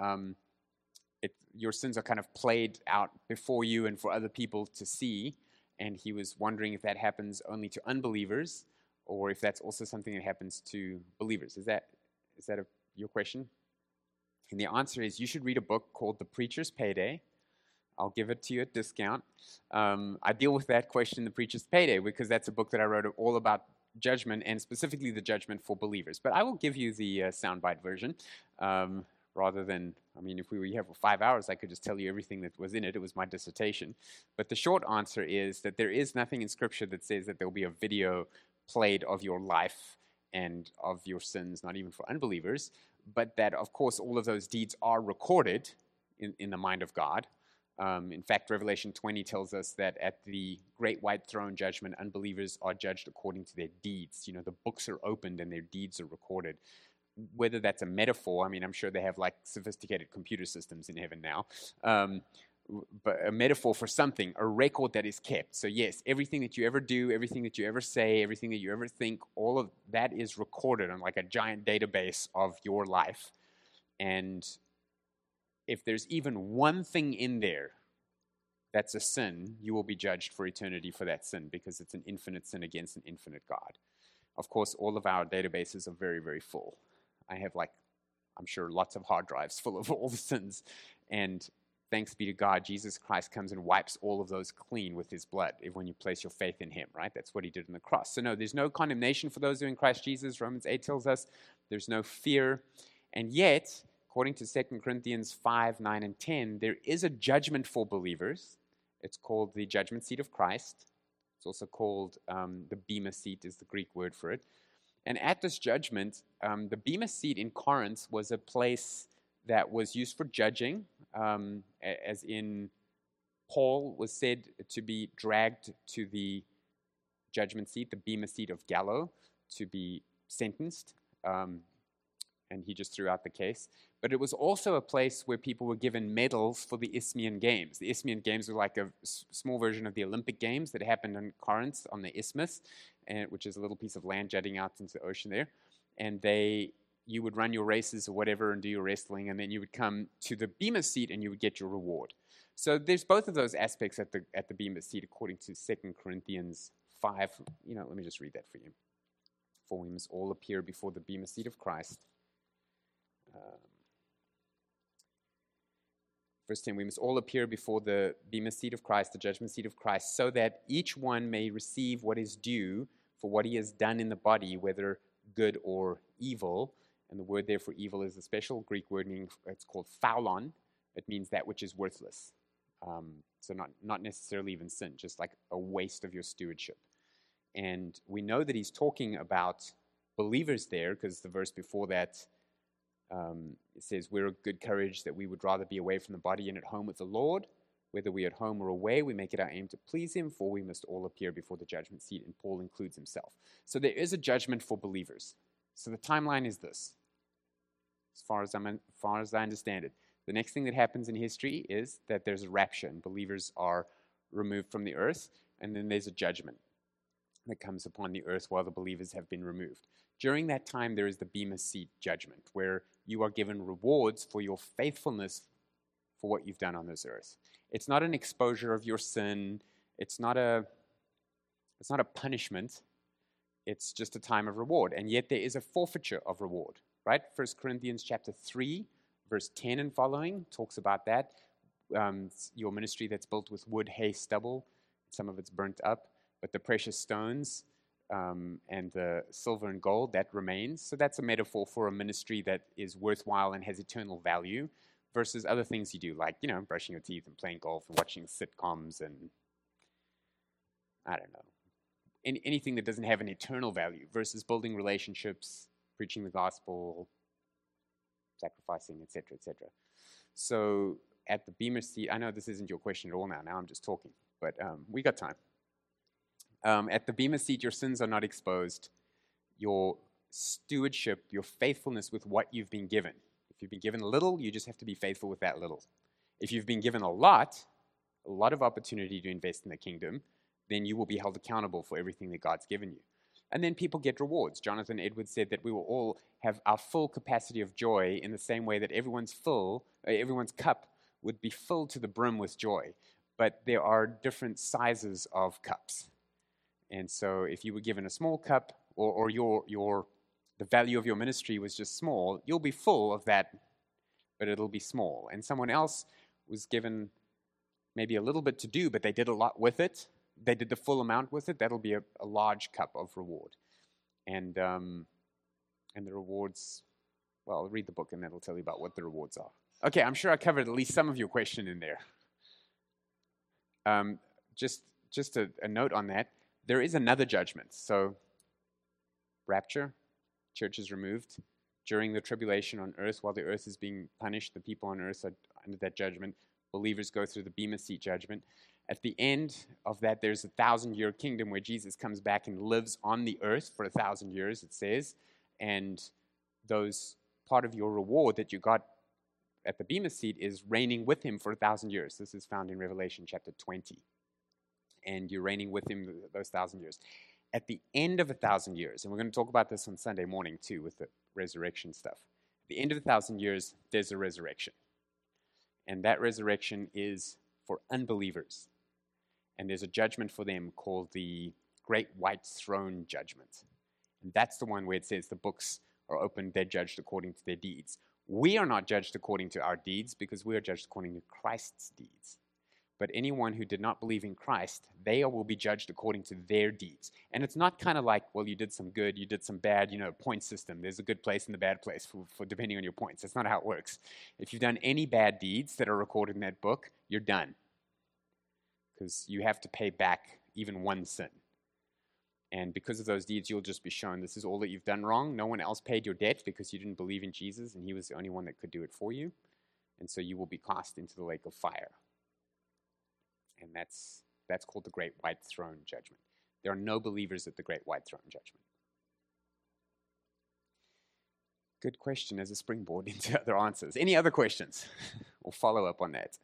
your sins are kind of played out before you and for other people to see. And he was wondering if that happens only to unbelievers, or if that's also something that happens to believers. Is that your question? And the answer is you should read a book called The Preacher's Payday. I'll give it to you at discount. I deal with that question in The Preacher's Payday because that's a book that I wrote all about judgment and specifically the judgment for believers. But I will give you the soundbite version rather than, if we were here for 5 hours, I could just tell you everything that was in it. It was my dissertation. But the short answer is that there is nothing in Scripture that says that there will be a video played of your life and of your sins, not even for unbelievers, but that, of course, all of those deeds are recorded in the mind of God. In fact, Revelation 20 tells us that at the great white throne judgment, unbelievers are judged according to their deeds. The books are opened and their deeds are recorded. Whether that's a metaphor, I'm sure they have like sophisticated computer systems in heaven now, but a metaphor for something, a record that is kept. So yes, everything that you ever do, everything that you ever say, everything that you ever think, all of that is recorded on like a giant database of your life. And if there's even one thing in there that's a sin, you will be judged for eternity for that sin because it's an infinite sin against an infinite God. Of course, all of our databases are very, very full. I have I'm sure lots of hard drives full of all the sins. And thanks be to God, Jesus Christ comes and wipes all of those clean with his blood when you place your faith in him, right? That's what he did on the cross. So no, there's no condemnation for those who are in Christ Jesus. Romans 8 tells us there's no fear. And yet, according to 2 Corinthians 5, 9, and 10, there is a judgment for believers. It's called the judgment seat of Christ. It's also called the Bema seat is the Greek word for it. And at this judgment, the Bema seat in Corinth was a place that was used for judging, as in Paul was said to be dragged to the judgment seat, the Bema seat of Gallo, to be sentenced. And he just threw out the case. But it was also a place where people were given medals for the Isthmian Games. The Isthmian Games were like a small version of the Olympic Games that happened in Corinth on the Isthmus, which is a little piece of land jutting out into the ocean there. And you would run your races or whatever and do your wrestling, and then you would come to the Bema seat and you would get your reward. So there's both of those aspects at the Bema seat according to 2 Corinthians 5. Let me just read that for you. For we must all appear before the Bema seat of Christ, Verse 10, we must all appear before the bema seat of Christ, the judgment seat of Christ, so that each one may receive what is due for what he has done in the body, whether good or evil. And the word there for evil is a special Greek word, meaning it's called phaulon. It means that which is worthless. So not necessarily even sin, just like a waste of your stewardship. And we know that he's talking about believers there, because the verse before that, it says, we're of good courage that we would rather be away from the body and at home with the Lord. Whether we are at home or away, we make it our aim to please him, for we must all appear before the judgment seat, and Paul includes himself. So there is a judgment for believers. So the timeline is this, as far as I understand it. The next thing that happens in history is that there's a rapture, and believers are removed from the earth, and then there's a judgment that comes upon the earth while the believers have been removed. During that time, there is the Bema Seat judgment, where you are given rewards for your faithfulness for what you've done on this earth. It's not an exposure of your sin. It's not a punishment. It's just a time of reward. And yet there is a forfeiture of reward, right? 1 Corinthians chapter 3, verse 10 and following talks about that. Your ministry that's built with wood, hay, stubble, some of it's burnt up, but the precious stones and the silver and gold, that remains. So that's a metaphor for a ministry that is worthwhile and has eternal value versus other things you do, like, brushing your teeth and playing golf and watching sitcoms and, I don't know, anything that doesn't have an eternal value versus building relationships, preaching the gospel, sacrificing, etc., etc. So at the Bema Seat, I know this isn't your question at all now I'm just talking, but we got time. At the Bema Seat, your sins are not exposed. Your stewardship, your faithfulness with what you've been given. If you've been given a little, you just have to be faithful with that little. If you've been given a lot of opportunity to invest in the kingdom, then you will be held accountable for everything that God's given you. And then people get rewards. Jonathan Edwards said that we will all have our full capacity of joy in the same way that everyone's cup would be filled to the brim with joy. But there are different sizes of cups. And so if you were given a small cup, or the value of your ministry was just small, you'll be full of that, but it'll be small. And someone else was given maybe a little bit to do, but they did a lot with it. They did the full amount with it. That'll be a large cup of reward. And the rewards, well, read the book and that'll tell you about what the rewards are. Okay, I'm sure I covered at least some of your question in there. Just a note on that. There is another judgment. So, rapture, church is removed. During the tribulation on earth, while the earth is being punished, the people on earth are under that judgment. Believers go through the Bema Seat judgment. At the end of that, there's a 1,000-year kingdom where Jesus comes back and lives on the earth for 1,000 years, it says. And those part of your reward that you got at the Bema Seat is reigning with him for 1,000 years. This is found in Revelation chapter 20. And you're reigning with him those 1,000 years. At the end of 1,000 years, and we're going to talk about this on Sunday morning too with the resurrection stuff. At the end of 1,000 years, there's a resurrection. And that resurrection is for unbelievers. And there's a judgment for them called the Great White Throne Judgment. And that's the one where it says the books are opened, they're judged according to their deeds. We are not judged according to our deeds because we are judged according to Christ's deeds. But anyone who did not believe in Christ, they will be judged according to their deeds. And it's not kind of like, well, you did some good, you did some bad, point system. There's a good place and the bad place for depending on your points. That's not how it works. If you've done any bad deeds that are recorded in that book, you're done. Because you have to pay back even one sin. And because of those deeds, you'll just be shown this is all that you've done wrong. No one else paid your debt because you didn't believe in Jesus, and he was the only one that could do it for you. And so you will be cast into the lake of fire. And that's called the Great White Throne Judgment. There are no believers at the Great White Throne Judgment. Good question as a springboard into other answers. Any other questions? We'll follow up on that.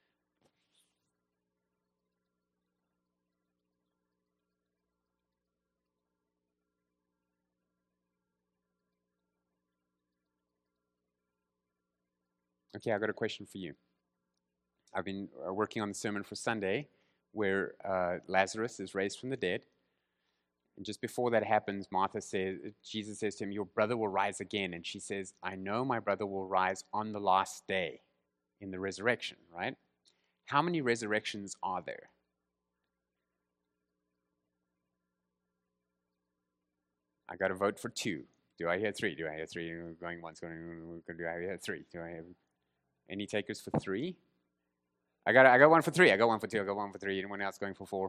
Okay, I've got a question for you. I've been working on the sermon for Sunday where Lazarus is raised from the dead. And just before that happens, Jesus says to him, your brother will rise again. And she says, I know my brother will rise on the last day in the resurrection, right? How many resurrections are there? I got to vote for 2. Do I hear 3? Do I hear 3? Going once, going. Do I hear 3? Do I have any takers for 3? I got one for 3. I got one for 2. I got one for 3. Anyone else going for 4?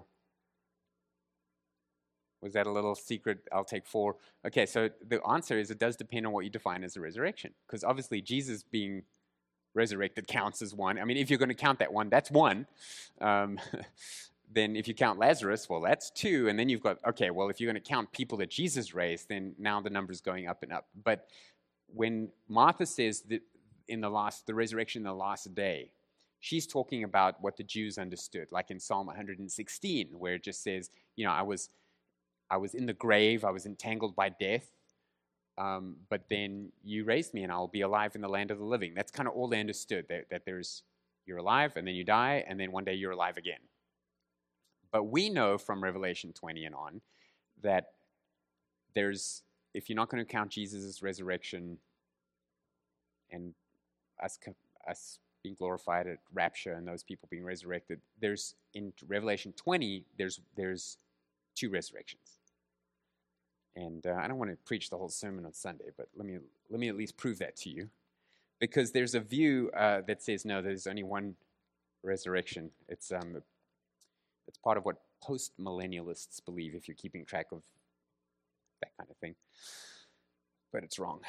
Was that a little secret? I'll take 4. Okay, so the answer is it does depend on what you define as a resurrection. Because obviously Jesus being resurrected counts as 1. I mean, if you're going to count that 1, that's 1. Then if you count Lazarus, well, that's 2. And then you've got, okay, well, if you're going to count people that Jesus raised, then now the number's going up and up. But when Martha says that the resurrection in the last day, she's talking about what the Jews understood, like in Psalm 116, where it just says, I was in the grave, I was entangled by death, but then you raised me and I'll be alive in the land of the living. That's kind of all they understood, that you're alive and then you die and then one day you're alive again. But we know from Revelation 20 and on that if you're not going to count Jesus' resurrection and us being glorified at rapture and those people being resurrected, in Revelation 20, there's 2 resurrections. And I don't want to preach the whole sermon on Sunday, but let me at least prove that to you. Because there's a view that says, no, there's only one resurrection. It's part of what post-millennialists believe, if you're keeping track of that kind of thing. But it's wrong.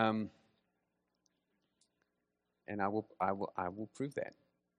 And I will prove that.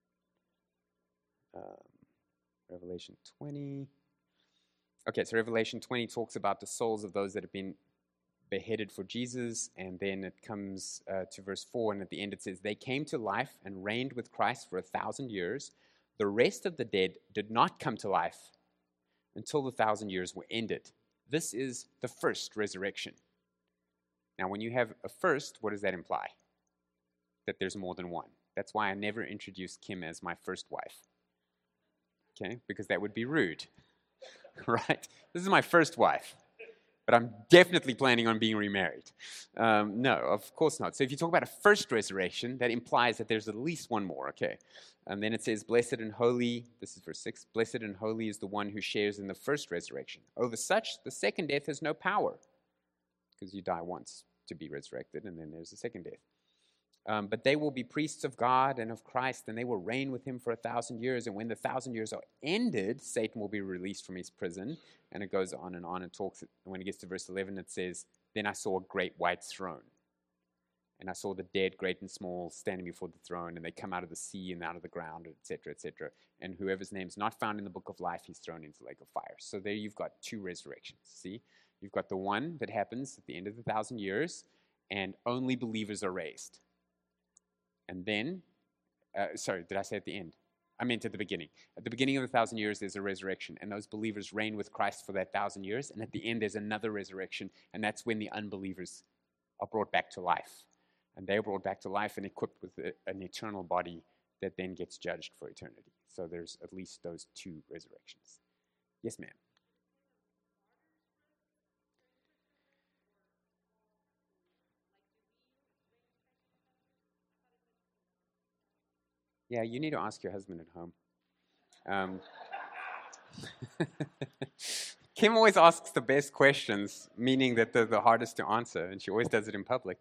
Revelation 20. Okay, so Revelation 20 talks about the souls of those that have been beheaded for Jesus, and then it comes to verse 4, and at the end it says, they came to life and reigned with Christ for 1,000 years. The rest of the dead did not come to life until the 1,000 years were ended. This is the first resurrection. Now, when you have a first, what does that imply? That there's more than one. That's why I never introduced Kim as my first wife. Okay? Because that would be rude. Right? This is my first wife. But I'm definitely planning on being remarried. No, of course not. So if you talk about a first resurrection, that implies that there's at least one more, okay? And then it says, blessed and holy, this is verse 6, blessed and holy is the one who shares in the first resurrection. Over such, the second death has no power, because you die once to be resurrected, and then there's a second death. But they will be priests of God and of Christ, and they will reign with him for 1,000 years. And when the 1,000 years are ended, Satan will be released from his prison. And it goes on and talks. And when it gets to verse 11, it says, then I saw a great white throne. And I saw the dead, great and small, standing before the throne. And they come out of the sea and out of the ground, etc., etc. And whoever's name is not found in the book of life, he's thrown into the lake of fire. So there you've got 2 resurrections. See? You've got the one that happens at the end of the 1,000 years, and only believers are raised. And then, sorry, did I say at the end? I meant at the beginning. At the beginning of the 1,000 years, there's a resurrection, and those believers reign with Christ for that 1,000 years. And at the end, there's another resurrection, and that's when the unbelievers are brought back to life. And they're brought back to life and equipped with an eternal body that then gets judged for eternity. So there's at least those 2 resurrections. Yes, ma'am. Yeah, you need to ask your husband at home. Kim always asks the best questions, meaning that they're the hardest to answer, and she always does it in public.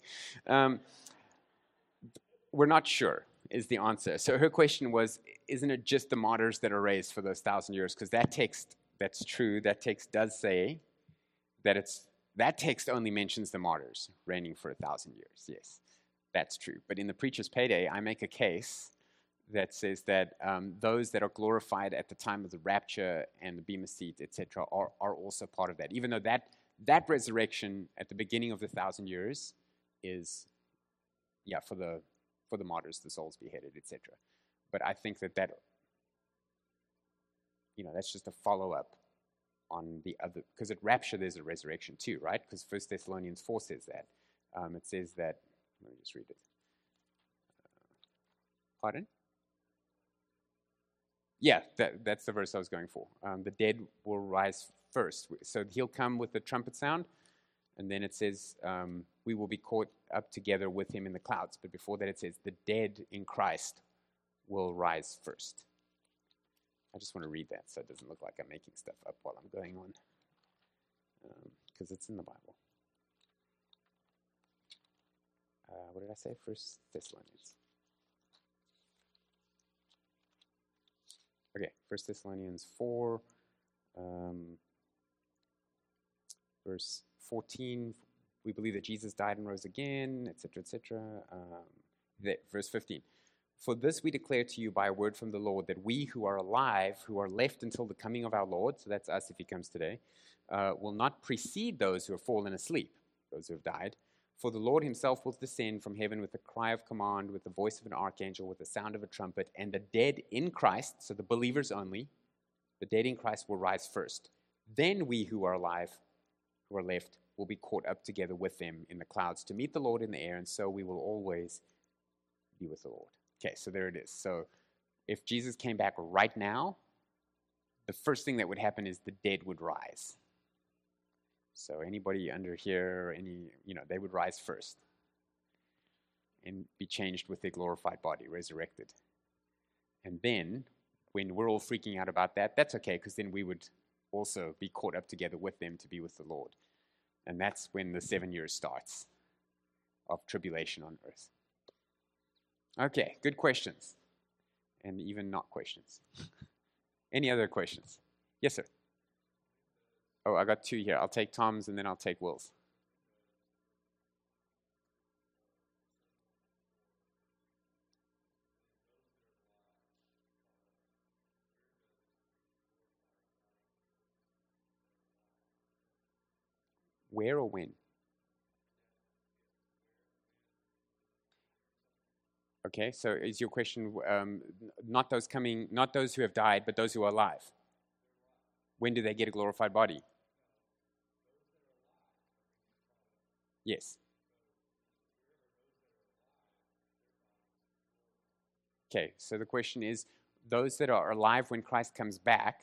We're not sure, is the answer. So her question was, isn't it just the martyrs that are raised for those 1,000 years? Because that text, that's true, that text does say that that text only mentions the martyrs reigning for 1,000 years. Yes, that's true. But in the Preacher's Payday, I make a case that says that those that are glorified at the time of the rapture and the Bema Seat, etc., are also part of that. Even though that resurrection at the beginning of the 1,000 years is, for the martyrs, the souls beheaded, etc. But I think that that's just a follow-up on the other, because at rapture there's a resurrection too, right? Because 1 Thessalonians 4 says that. It says that, let me just read it. Pardon? Yeah, that's the verse I was going for. The dead will rise first. So he'll come with the trumpet sound, and then it says, we will be caught up together with him in the clouds. But before that, it says, the dead in Christ will rise first. I just want to read that so it doesn't look like I'm making stuff up while I'm going on, because it's in the Bible. What did I say? 1 Thessalonians. Okay, 1 Thessalonians 4, verse 14. We believe that Jesus died and rose again, etc., etc. Verse 15. For this we declare to you by a word from the Lord, that we who are alive, who are left until the coming of our Lord, so that's us if he comes today, will not precede those who have fallen asleep, those who have died. For the Lord himself will descend from heaven with a cry of command, with the voice of an archangel, with the sound of a trumpet, and the dead in Christ, so the believers only, the dead in Christ will rise first. Then we who are alive, who are left, will be caught up together with them in the clouds to meet the Lord in the air, and so we will always be with the Lord. Okay, so there it is. So if Jesus came back right now, the first thing that would happen is the dead would rise. So anybody under here, they would rise first and be changed with their glorified body, resurrected. And then, when we're all freaking out about that, that's okay, because then we would also be caught up together with them to be with the Lord. And that's when the 7 years starts of tribulation on earth. Okay, good questions. And even not questions. Any other questions? Yes, sir. Oh, I got two here. I'll take Tom's and then I'll take Will's. Where or when? Okay, so is your question not those who have died, but those who are alive? When do they get a glorified body? Yes. Okay, so the question is, those that are alive when Christ comes back,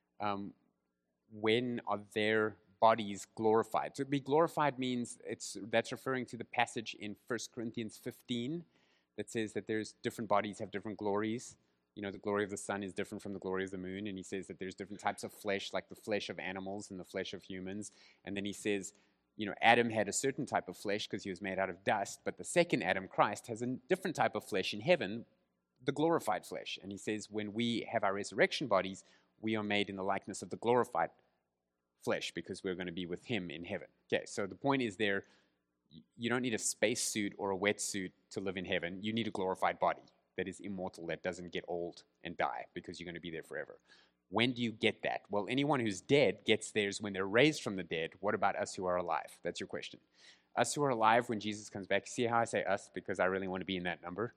when are their bodies glorified? To be glorified means that's referring to the passage in 1 Corinthians 15 that says that there's different bodies have different glories. You know, the glory of the sun is different from the glory of the moon, and he says that there's different types of flesh, like the flesh of animals and the flesh of humans. And then he says, Adam had a certain type of flesh because he was made out of dust, but the second Adam, Christ, has a different type of flesh in heaven, the glorified flesh. And he says when we have our resurrection bodies, we are made in the likeness of the glorified flesh because we're going to be with him in heaven. Okay, so the point is there, you don't need a spacesuit or a wetsuit to live in heaven. You need a glorified body that is immortal, that doesn't get old and die because you're going to be there forever. When do you get that? Well, anyone who's dead gets theirs when they're raised from the dead. What about us who are alive? That's your question. Us who are alive when Jesus comes back. See how I say us? Because I really want to be in that number.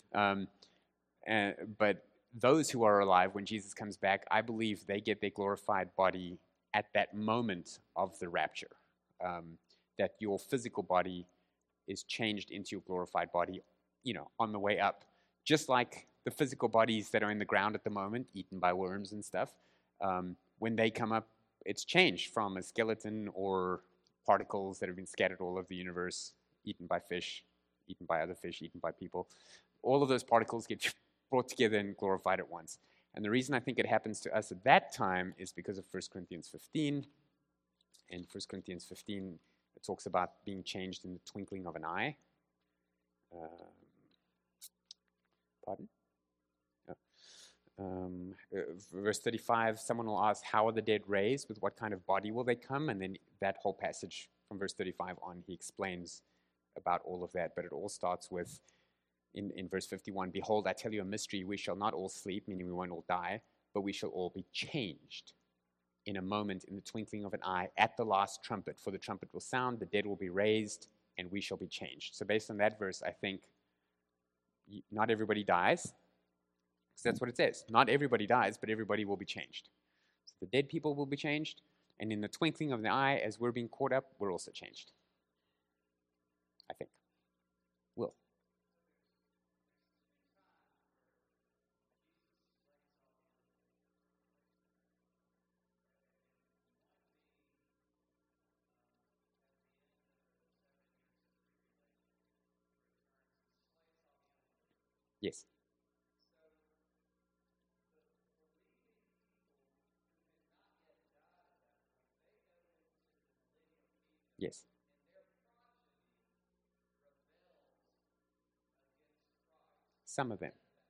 But those who are alive when Jesus comes back, I believe they get their glorified body at that moment of the rapture. That your physical body is changed into your glorified body, on the way up. Just like the physical bodies that are in the ground at the moment, eaten by worms and stuff, when they come up, it's changed from a skeleton or particles that have been scattered all over the universe, eaten by fish, eaten by other fish, eaten by people. All of those particles get brought together and glorified at once. And the reason I think it happens to us at that time is because of 1 Corinthians 15. In 1 Corinthians 15, it talks about being changed in the twinkling of an eye. Pardon? Verse 35, someone will ask, how are the dead raised? With what kind of body will they come? And then that whole passage from verse 35 on, he explains about all of that. But it all starts with, in verse 51, behold, I tell you a mystery. We shall not all sleep, meaning we won't all die, but we shall all be changed in a moment, in the twinkling of an eye, at the last trumpet. For the trumpet will sound, the dead will be raised, and we shall be changed. So based on that verse, I think not everybody dies, because that's what it says. Not everybody dies, but everybody will be changed. So the dead people will be changed, and in the twinkling of the eye, as we're being caught up, we're also changed. I think. Will. Yes. Yes. Some of them.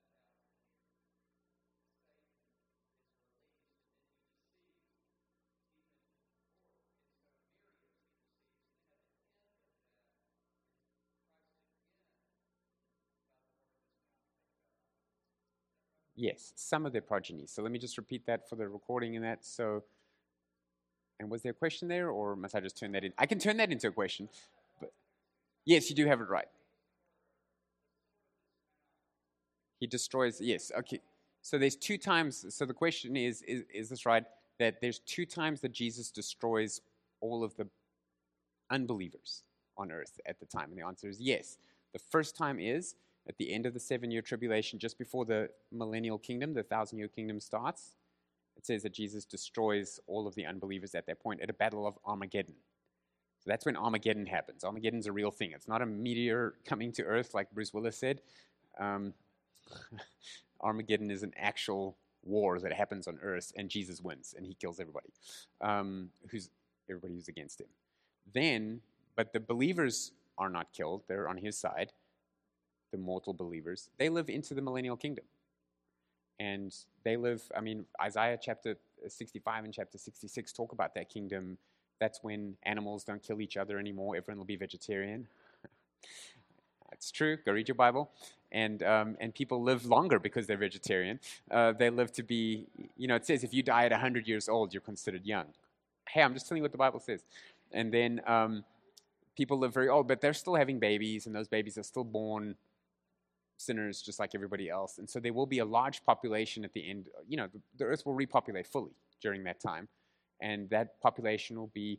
Yes, some of their progeny. So let me just repeat that for the recording and that. So, and was there a question there, or must I just turn that in? I can turn that into a question. But yes, you do have it right. He destroys. Yes. Okay. So there's two times. So the question is this right? That there's two times that Jesus destroys all of the unbelievers on earth at the time, and the answer is yes. The first time is at the end of the 7-year tribulation, just before the millennial kingdom, the 1,000-year kingdom starts. It says that Jesus destroys all of the unbelievers at that point at a battle of Armageddon. So that's when Armageddon happens. Armageddon's a real thing. It's not a meteor coming to Earth like Bruce Willis said. Um, Armageddon is an actual war that happens on Earth, and Jesus wins, and he kills everybody, everybody who's against him. Then, but the believers are not killed. They're on his side. The mortal believers. They live into the millennial kingdom. And they live, I mean, Isaiah chapter 65 and chapter 66 talk about that kingdom. That's when animals don't kill each other anymore. Everyone will be vegetarian. It's true. Go read your Bible. And people live longer because they're vegetarian. They live to be, it says if you die at 100 years old, you're considered young. Hey, I'm just telling you what the Bible says. And then people live very old, but they're still having babies, and those babies are still born sinners just like everybody else. And so there will be a large population at the end. The earth will repopulate fully during that time. And that population will be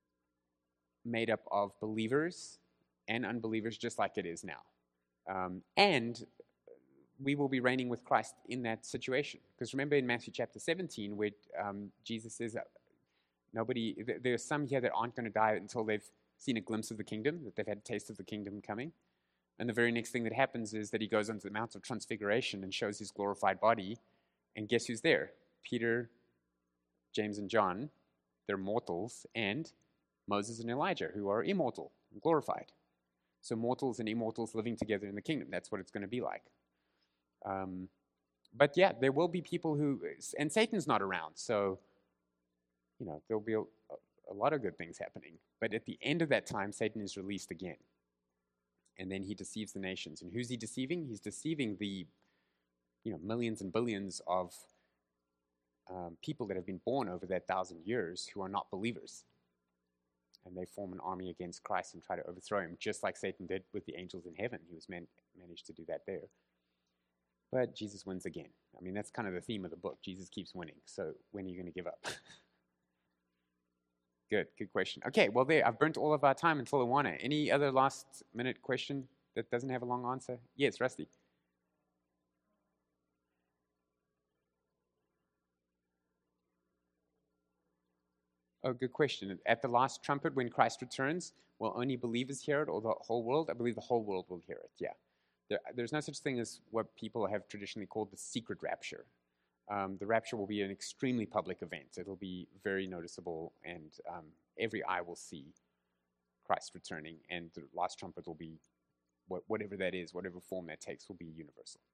made up of believers and unbelievers just like it is now. And we will be reigning with Christ in that situation. Because remember in Matthew chapter 17 where Jesus says there are some here that aren't going to die until they've seen a glimpse of the kingdom, that they've had a taste of the kingdom coming. And the very next thing that happens is that he goes onto the Mount of Transfiguration and shows his glorified body. And guess who's there? Peter, James, and John. They're mortals. And Moses and Elijah, who are immortal and glorified. So mortals and immortals living together in the kingdom. That's what it's going to be like. But yeah, there will be people who... And Satan's not around. So, there'll be a lot of good things happening. But at the end of that time, Satan is released again. And then he deceives the nations. And who's he deceiving? He's deceiving the millions and billions of people that have been born over that 1,000 years who are not believers. And they form an army against Christ and try to overthrow him, just like Satan did with the angels in heaven. He was managed to do that there. But Jesus wins again. I mean, that's kind of the theme of the book. Jesus keeps winning. So when are you going to give up? Good question. Okay, well, I've burnt all of our time until Awana. Any other last-minute question that doesn't have a long answer? Yes, Rusty. Oh, good question. At the last trumpet, when Christ returns, will only believers hear it, or the whole world? I believe the whole world will hear it, yeah. There's no such thing as what people have traditionally called the secret rapture. The rapture will be an extremely public event. It'll be very noticeable, and every eye will see Christ returning, and the last trumpet will be, whatever that is, whatever form that takes, will be universal.